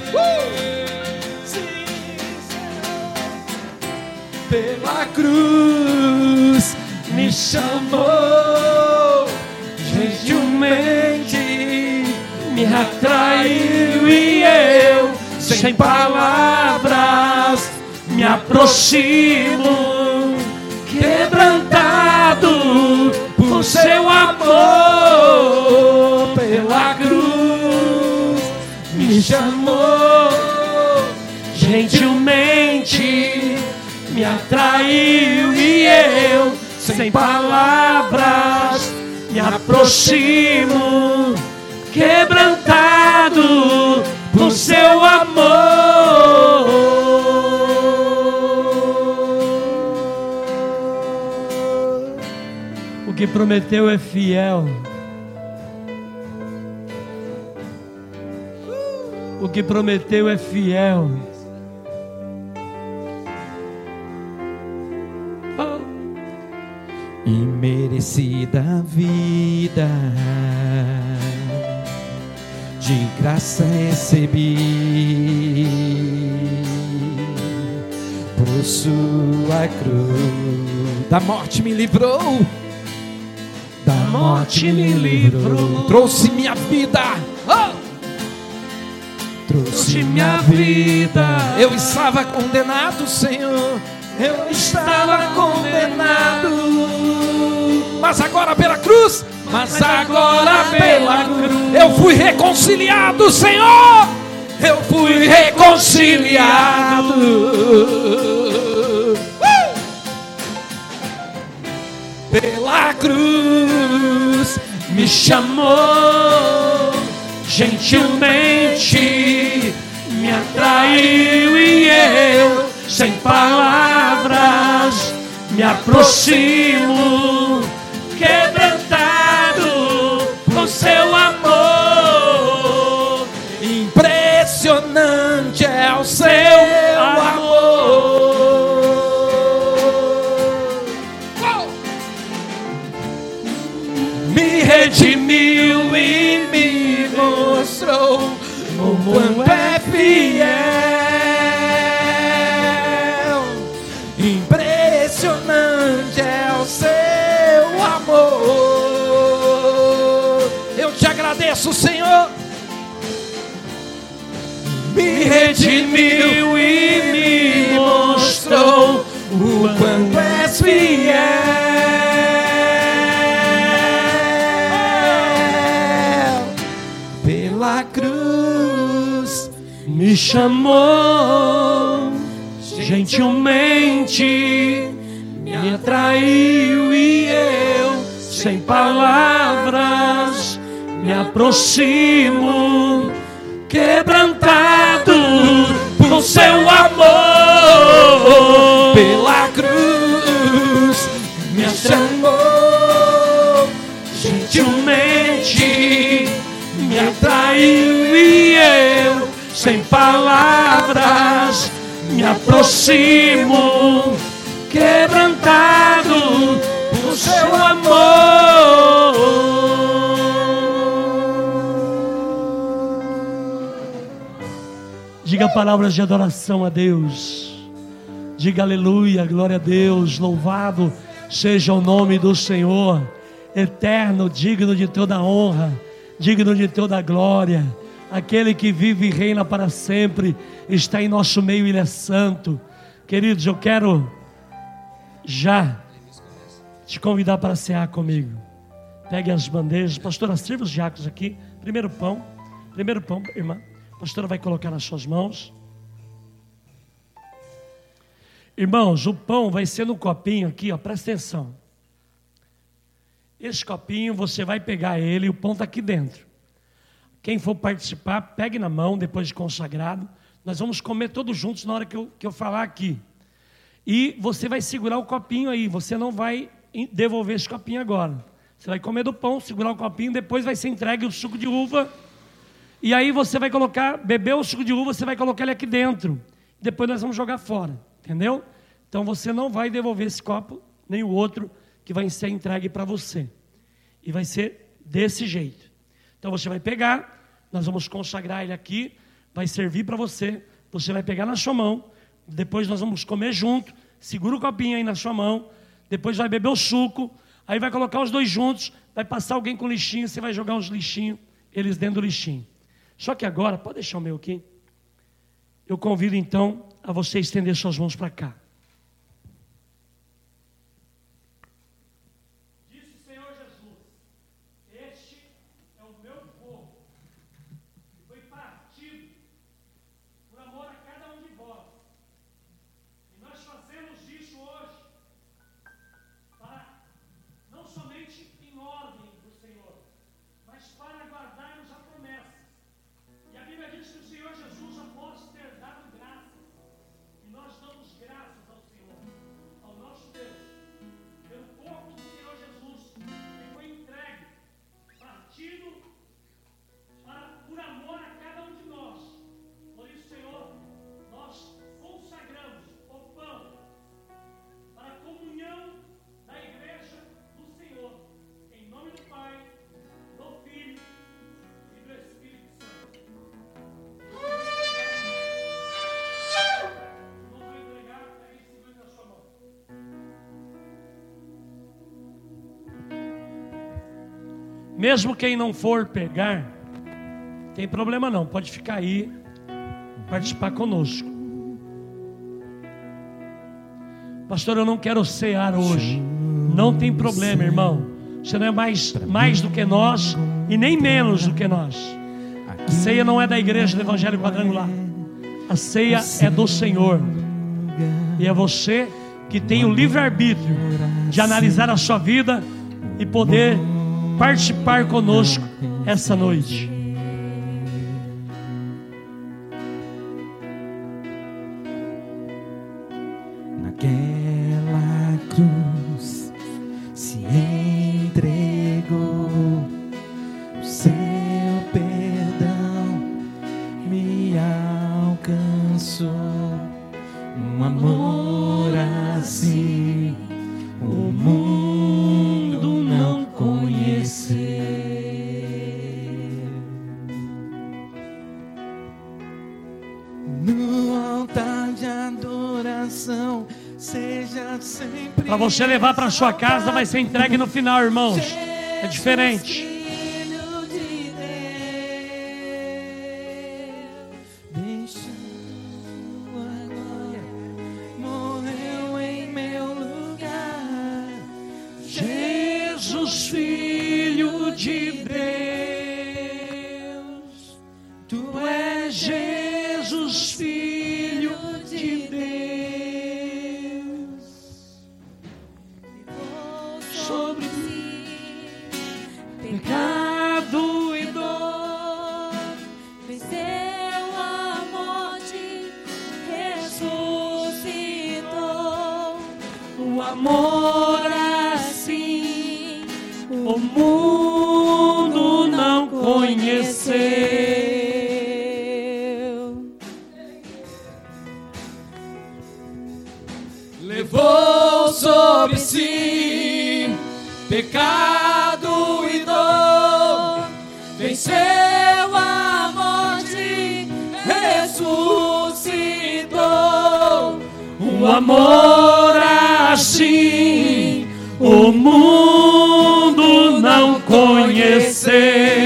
Pela cruz me chamou gentilmente, me atraiu e eu, sem palavras, me aproximo, quebrantado por seu amor. Pela cruz me chamou gentilmente, me atraiu e eu, sem palavras, me aproximo, quebrantado por seu amor. O que prometeu é fiel. O que prometeu é fiel. Imerecida vida, de graça recebi, por sua cruz, da morte me livrou, da morte me livrou, trouxe minha vida, trouxe minha vida. Eu estava condenado, Senhor, eu estava condenado, mas agora pela cruz, eu fui reconciliado, Senhor, eu fui reconciliado. Pela cruz me chamou gentilmente, me atraiu e eu, sem palavras, me aproximo, quebrantado por seu amor. Impressionante é o seu amor. Me redimiu e me mostrou o quanto é fiel. Impressionante é o seu amor. Eu te agradeço, Senhor. Me redimiu e me mostrou o quanto és fiel. me chamou, gentilmente me atraiu e eu, sem palavras, me aproximo, quebrantado por seu amor. Pela cruz me chamou, gentilmente me atraiu e eu, sem palavras, me aproximo, quebrantado por seu amor. Diga palavras de adoração a Deus. Diga aleluia, glória a Deus, louvado seja o nome do Senhor, eterno, digno de toda honra, digno de toda glória. Aquele que vive e reina para sempre está em nosso meio, Ele é santo. Queridos, eu quero já te convidar para cear comigo. Pegue as bandejas. Pastora, sirva os diáconos aqui. Primeiro pão, irmã. A pastora vai colocar nas suas mãos. Irmãos, o pão vai ser no copinho aqui, ó, presta atenção. Esse copinho, você vai pegar ele, o pão está aqui dentro. Quem for participar, pegue na mão, depois de consagrado. Nós vamos comer todos juntos na hora que eu falar aqui. E você vai segurar o copinho aí, você não vai devolver esse copinho agora. Você vai comer do pão, segurar o copinho, depois vai ser entregue o suco de uva. E aí você vai colocar, beber o suco de uva, você vai colocar ele aqui dentro. Depois nós vamos jogar fora, entendeu? Então você não vai devolver esse copo, nem o outro que vai ser entregue para você. E vai ser desse jeito. Então você vai pegar, nós vamos consagrar ele aqui, vai servir para você, você vai pegar na sua mão, depois nós vamos comer junto, segura o copinho aí na sua mão, depois vai beber o suco, aí vai colocar os dois juntos, vai passar alguém com lixinho, você vai jogar os lixinhos, eles dentro do lixinho. Só que agora, pode deixar o meu aqui, eu convido então a você estender suas mãos para cá. Mesmo quem não for pegar, tem problema não, pode ficar aí, participar conosco. Pastor, eu não quero cear hoje. Não tem problema, irmão. Você não é mais do que nós e nem menos do que nós. A ceia não é da igreja do Evangelho Quadrangular. A ceia é do Senhor. E é você que tem o livre-arbítrio de analisar a sua vida e poder participar conosco essa noite. Naquela cruz se entregou, o seu perdão me alcançou, um amor assim o mundo não conheceu. No altar de adoração seja sempre. Para você levar para sua casa, vai ser entregue no final, irmãos. É diferente. Jesus, Filho de Deus, Tu és Jesus. Jesus, Filho de Deus, sobre si, pecado e dor, venceu a morte, ressuscitou. o amor assim o mundo não conheceu. Levou sobre si pecado e dor, venceu a morte, ressuscitou. Um amor assim o mundo não conheceu.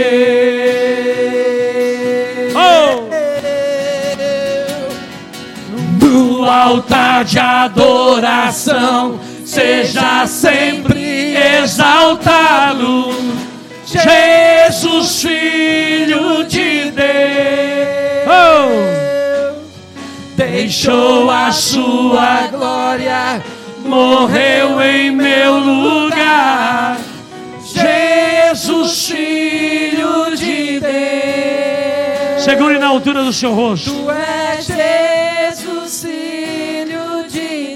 No altar de adoração seja sempre exaltado Jesus, Filho de Deus. Deixou a sua glória, morreu em meu lugar. Jesus, Filho de Deus. Segure na altura do seu rosto. Tu és Jesus, Filho de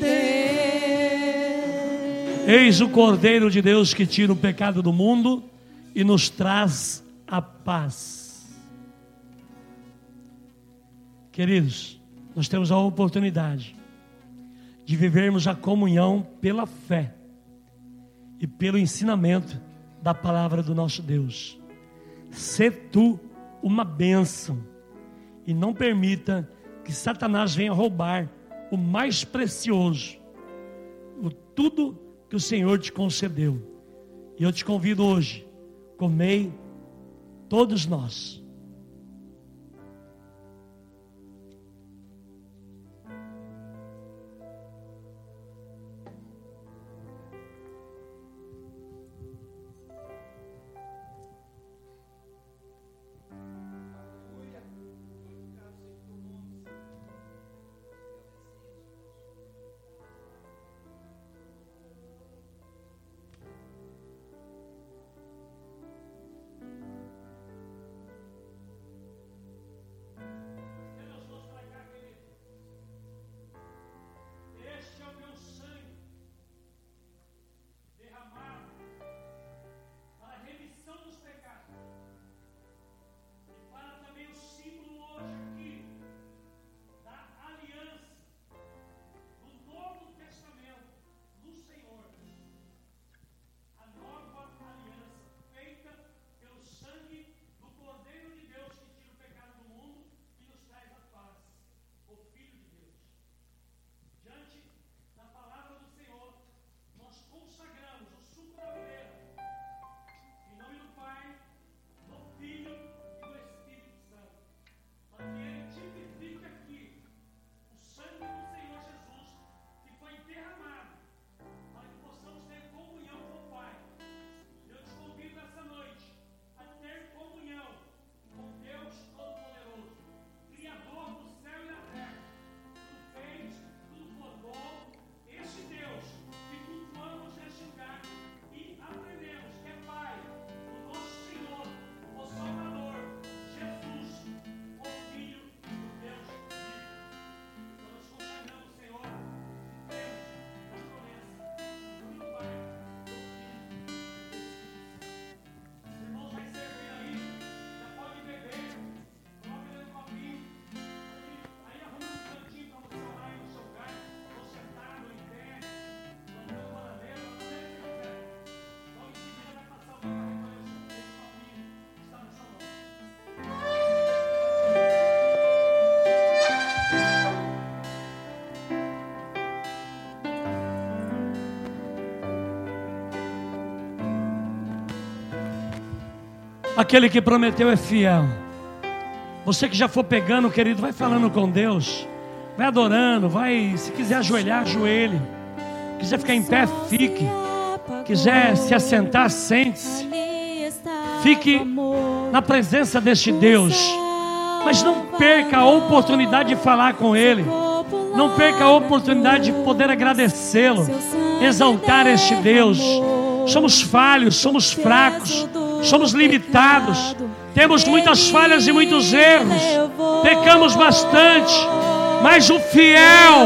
Deus. Eis o Cordeiro de Deus que tira o pecado do mundo e nos traz a paz. Queridos, nós temos a oportunidade de vivermos a comunhão pela fé e pelo ensinamento da palavra do nosso Deus. Sê tu uma bênção e não permita que Satanás venha roubar o mais precioso, tudo que o Senhor te concedeu. E eu te convido hoje, comei todos nós. Aquele que prometeu é fiel. Você que já for pegando, querido, vai falando com Deus, vai adorando, vai, se quiser ajoelhar, ajoelhe. Quiser ficar em pé, fique. Quiser se assentar, sente-se. Fique na presença deste Deus Mas não perca a oportunidade de falar com Ele. Não perca a oportunidade de poder agradecê-lo, exaltar este Deus. Somos falhos, somos fracos, somos limitados, temos muitas falhas e muitos erros, pecamos bastante, mas o fiel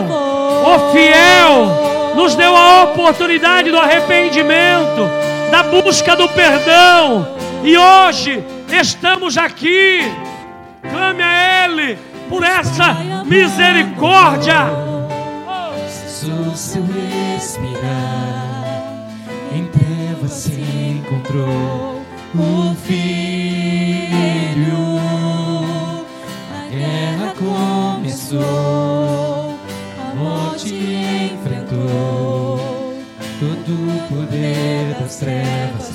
nos deu a oportunidade do arrependimento, da busca do perdão, e hoje estamos aqui. Clame a Ele por essa misericórdia. Jesus, seu respirar, em trevas se encontrou o Filho. A guerra começou, a morte enfrentou, todo o poder das trevas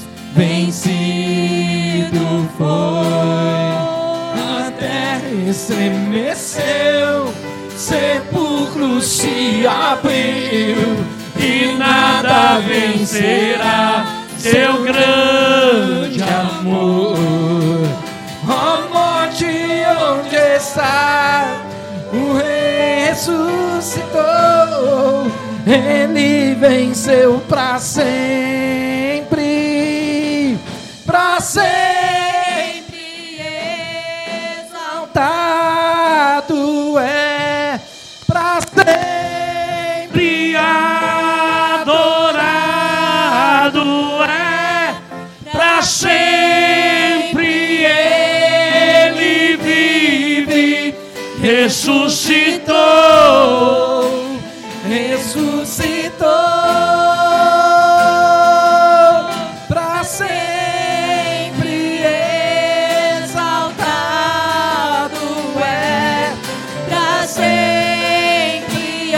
vencido foi. A terra estremeceu, sepulcro se abriu, e nada vencerá seu grande amor. Ó morte, onde está? O Rei ressuscitou, Ele venceu pra sempre, pra sempre. Exaltado é, pra sempre adorado é, pra sempre Ele vive, ressuscitou, ressuscitou, pra sempre exaltado é, pra sempre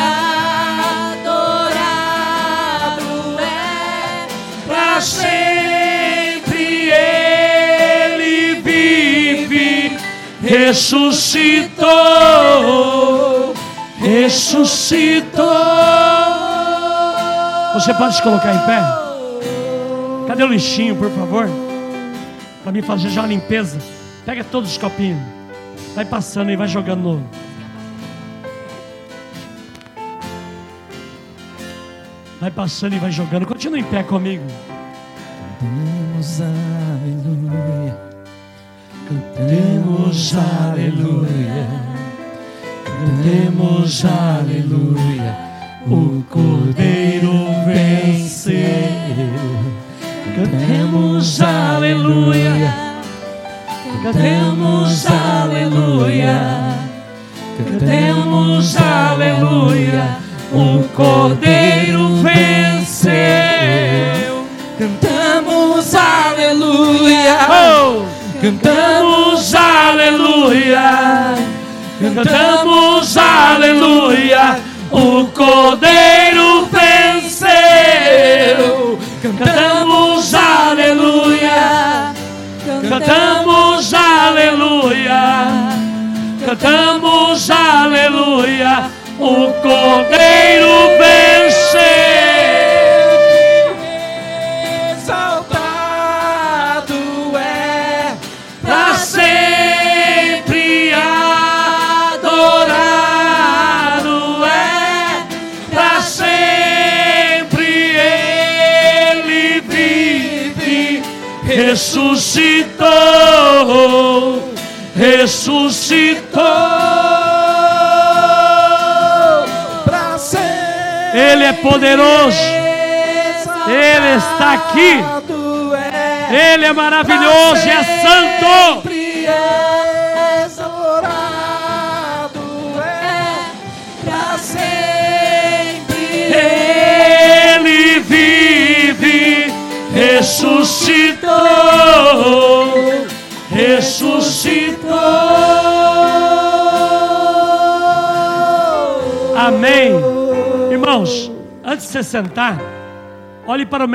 adorado é, pra sempre Ele vive, ressuscitou, ressuscitou. Você pode se colocar em pé? Cadê o lixinho, por favor? Para mim fazer já uma limpeza. Pega todos os copinhos, vai passando e vai jogando no... Vai passando e vai jogando. Continua em pé comigo. Cantemos aleluia, cantemos aleluia, cantemos aleluia, o Cordeiro venceu. Cantemos aleluia, cantemos aleluia, cantemos aleluia, o Cordeiro venceu. Cantamos aleluia, oh! Cantamos aleluia, cantamos aleluia, o Cordeiro venceu. Cantamos aleluia, cantamos aleluia, cantamos aleluia, o Cordeiro venceu. Exaltado é, pra sempre adorado é, pra sempre Ele vive, ressuscitou, ressuscitou. Ele é poderoso, Ele está aqui, Ele é maravilhoso e é santo. Ele vive, ressuscitou, ressuscitou. Amém. Irmãos, antes de você sentar, olhe para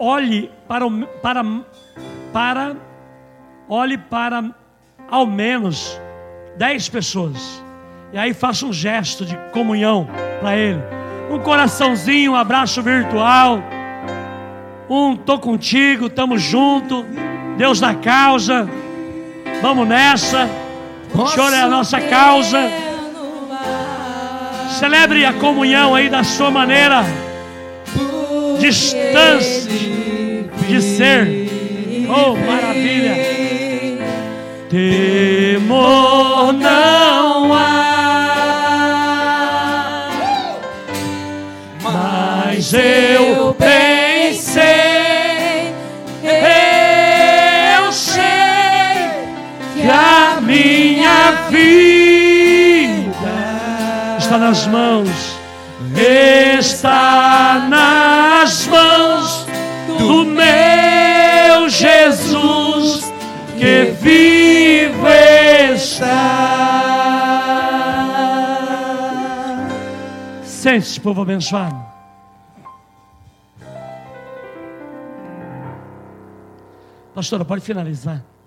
ao menos 10 pessoas. E aí faça um gesto de comunhão para ele. Um coraçãozinho, um abraço virtual. Tô contigo, tamo junto. Deus na causa. Vamos nessa. O Senhor é a nossa causa. Celebre a comunhão aí da sua maneira, distante de ser. Oh, maravilha! Temor não há, mas eu pensei, eu sei que a minha vida está nas mãos do meu Jesus, que vivo está. Sente-se, povo abençoado. Pastora, pode finalizar.